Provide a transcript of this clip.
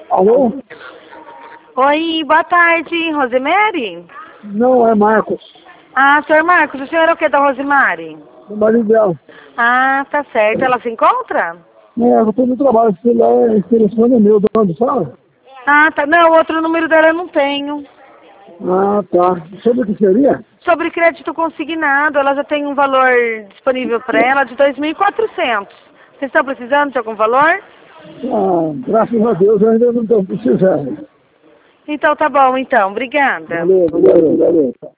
Alô? Oi, boa tarde, Rosemary? Não, é Marcos. Ah, senhor Marcos, o senhor é o que da Rosemary? O marido dela. Ah, tá certo. Ela se encontra? Eu estou no trabalho. Esse telefone é meu, de onde fala? Ah, tá. Não, outro número dela eu não tenho. Ah, tá. Sobre o que seria? Sobre crédito consignado, ela já tem um valor disponível para ela de 2.400. Vocês estão precisando de algum valor? Ah, graças a Deus eu ainda não estou precisando. Então tá bom, então. Obrigada. Valeu, valeu, valeu.